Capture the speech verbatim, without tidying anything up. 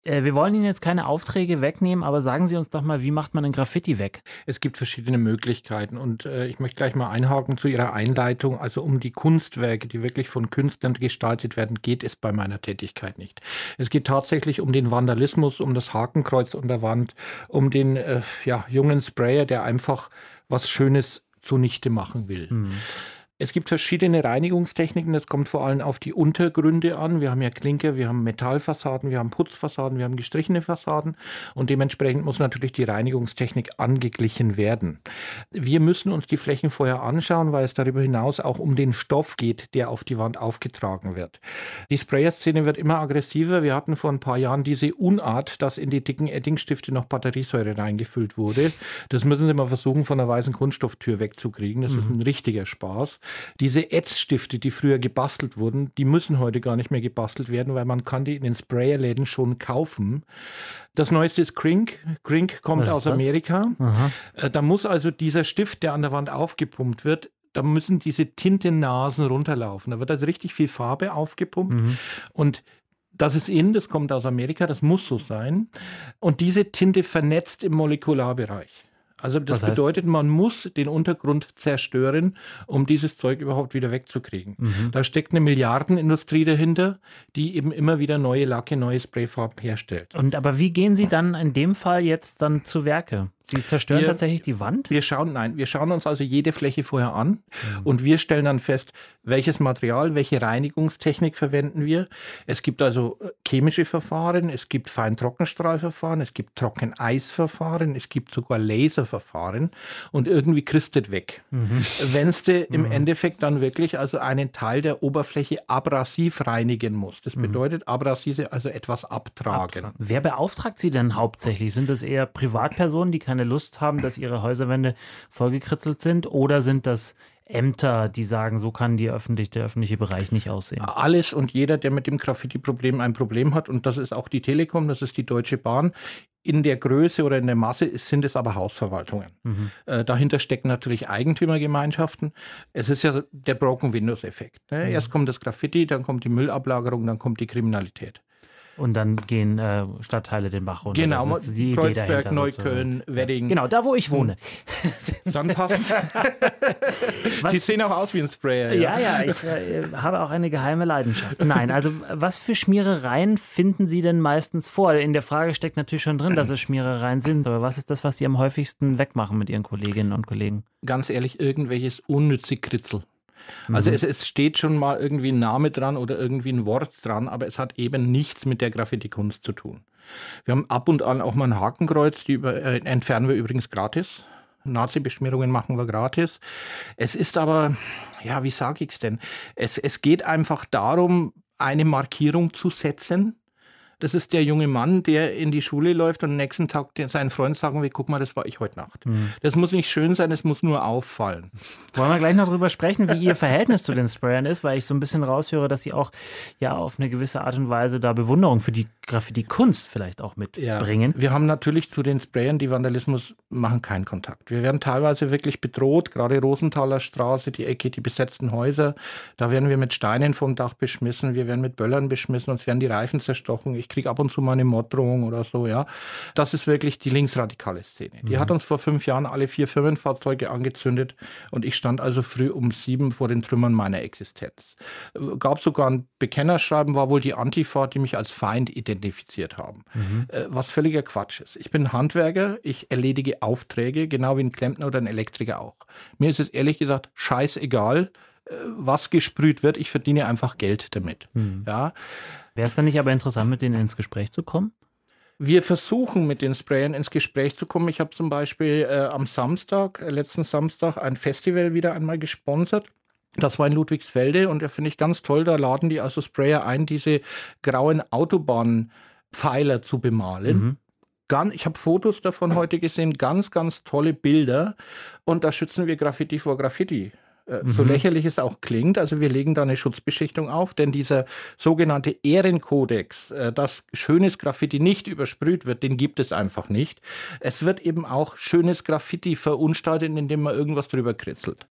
Äh, wir wollen Ihnen jetzt keine Aufträge wegnehmen, aber sagen Sie uns doch mal, wie macht man ein Graffiti weg? Es gibt verschiedene Möglichkeiten und äh, ich möchte gleich mal einhaken zu Ihrer Einleitung. Also um die Kunstwerke, die wirklich von Künstlern gestaltet werden, geht es bei meiner Tätigkeit nicht. Es geht tatsächlich um den Vandalismus, um das Hakenkreuz an der Wand, um den äh, ja, jungen Sprayer, der einfach was Schönes zunichte machen will. Mhm. Es gibt verschiedene Reinigungstechniken, das kommt vor allem auf die Untergründe an. Wir haben ja Klinker, wir haben Metallfassaden, wir haben Putzfassaden, wir haben gestrichene Fassaden und dementsprechend muss natürlich die Reinigungstechnik angeglichen werden. Wir müssen uns die Flächen vorher anschauen, weil es darüber hinaus auch um den Stoff geht, der auf die Wand aufgetragen wird. Die Sprayer-Szene wird immer aggressiver. Wir hatten vor ein paar Jahren diese Unart, dass in die dicken Edding-Stifte noch Batteriesäure reingefüllt wurde. Das müssen Sie mal versuchen, von einer weißen Kunststofftür wegzukriegen. Das mhm. ist ein richtiger Spaß. Diese Ätzstifte, die früher gebastelt wurden, die müssen heute gar nicht mehr gebastelt werden, weil man kann die in den Sprayerläden schon kaufen. Das Neueste ist Crink. Crink kommt aus Amerika. Aha. Da muss also dieser Stift, der an der Wand aufgepumpt wird, da müssen diese Tintennasen runterlaufen. Da wird also richtig viel Farbe aufgepumpt. Mhm. Und das ist in, das kommt aus Amerika, das muss so sein. Und diese Tinte vernetzt im Molekularbereich. Also das bedeutet, man muss den Untergrund zerstören, um dieses Zeug überhaupt wieder wegzukriegen. Mhm. Da steckt eine Milliardenindustrie dahinter, die eben immer wieder neue Lacke, neue Sprayfarben herstellt. Und aber wie gehen Sie dann in dem Fall jetzt dann zu Werke? Sie zerstören wir, tatsächlich die Wand? Wir schauen, nein, wir schauen uns also jede Fläche vorher an mhm. und wir stellen dann fest, welches Material, welche Reinigungstechnik verwenden wir. Es gibt also chemische Verfahren, es gibt Feintrockenstrahlverfahren, es gibt Trockeneisverfahren, es gibt sogar Laserverfahren und irgendwie kriegst du das weg. Mhm. Wenn du im mhm. Endeffekt dann wirklich also einen Teil der Oberfläche abrasiv reinigen musst. Das bedeutet abrasive, also etwas abtragen. Abtragen. Wer beauftragt Sie denn hauptsächlich? Sind das eher Privatpersonen, die keine Lust haben, dass ihre Häuserwände vollgekritzelt sind? Oder sind das Ämter, die sagen, so kann die öffentlich, der öffentliche Bereich nicht aussehen? Alles und jeder, der mit dem Graffiti-Problem ein Problem hat, und das ist auch die Telekom, das ist die Deutsche Bahn, in der Größe oder in der Masse sind es aber Hausverwaltungen. Mhm. Äh, dahinter stecken natürlich Eigentümergemeinschaften. Es ist ja der Broken Windows-Effekt. Ne? Mhm. Erst kommt das Graffiti, dann kommt die Müllablagerung, dann kommt die Kriminalität. Und dann gehen äh, Stadtteile den Bach runter. Genau, das ist die Kreuzberg, Idee dahinter, Neukölln, sozusagen. Wedding. Genau, da wo ich wohne. Dann passt's. Sie sehen auch aus wie ein Sprayer. Ja, ja, ja ich äh, habe auch eine geheime Leidenschaft. Nein, also was für Schmierereien finden Sie denn meistens vor? In der Frage steckt natürlich schon drin, dass es Schmierereien sind. Aber was ist das, was Sie am häufigsten wegmachen mit Ihren Kolleginnen und Kollegen? Ganz ehrlich, irgendwelches unnütze Kritzel. Also mhm. es, es steht schon mal irgendwie ein Name dran oder irgendwie ein Wort dran, aber es hat eben nichts mit der Graffiti-Kunst zu tun. Wir haben ab und an auch mal ein Hakenkreuz, die über, äh, entfernen wir übrigens gratis. Nazi-Beschmierungen machen wir gratis. Es ist aber, ja, wie sage ich es denn? Es, es geht einfach darum, eine Markierung zu setzen. Das ist der junge Mann, der in die Schule läuft und am nächsten Tag seinen Freunden sagen will, guck mal, das war ich heute Nacht. Mhm. Das muss nicht schön sein, es muss nur auffallen. Wollen wir gleich noch drüber sprechen, wie Ihr Verhältnis zu den Sprayern ist, weil ich so ein bisschen raushöre, dass Sie auch ja auf eine gewisse Art und Weise da Bewunderung für die Graffiti-Kunst vielleicht auch mitbringen. Ja, wir haben natürlich zu den Sprayern, die Vandalismus machen, keinen Kontakt. Wir werden teilweise wirklich bedroht, gerade Rosenthaler Straße, die Ecke, die besetzten Häuser, da werden wir mit Steinen vom Dach beschmissen, wir werden mit Böllern beschmissen, uns werden die Reifen zerstochen. Ich kriege ab und zu mal eine Morddrohung oder so, ja. Das ist wirklich die linksradikale Szene. Die mhm. hat uns vor fünf Jahren alle vier Firmenfahrzeuge angezündet und ich stand also früh um sieben vor den Trümmern meiner Existenz. Gab sogar ein Bekennerschreiben, war wohl die Antifa, die mich als Feind identifiziert haben. Mhm. Was völliger Quatsch ist. Ich bin Handwerker, ich erledige Aufträge, genau wie ein Klempner oder ein Elektriker auch. Mir ist es ehrlich gesagt scheißegal, was gesprüht wird, ich verdiene einfach Geld damit. Mhm. Ja. Wäre es dann nicht aber interessant, mit denen ins Gespräch zu kommen? Wir versuchen, mit den Sprayern ins Gespräch zu kommen. Ich habe zum Beispiel äh, am Samstag, äh, letzten Samstag, ein Festival wieder einmal gesponsert. Das war in Ludwigsfelde und da finde ich ganz toll, da laden die also Sprayer ein, diese grauen Autobahnpfeiler zu bemalen. Mhm. Ich habe Fotos davon heute gesehen, ganz, ganz tolle Bilder und da schützen wir Graffiti vor Graffiti. So lächerlich es auch klingt, also wir legen da eine Schutzbeschichtung auf, denn dieser sogenannte Ehrenkodex, dass schönes Graffiti nicht übersprüht wird, den gibt es einfach nicht. Es wird eben auch schönes Graffiti verunstaltet, indem man irgendwas drüber kritzelt.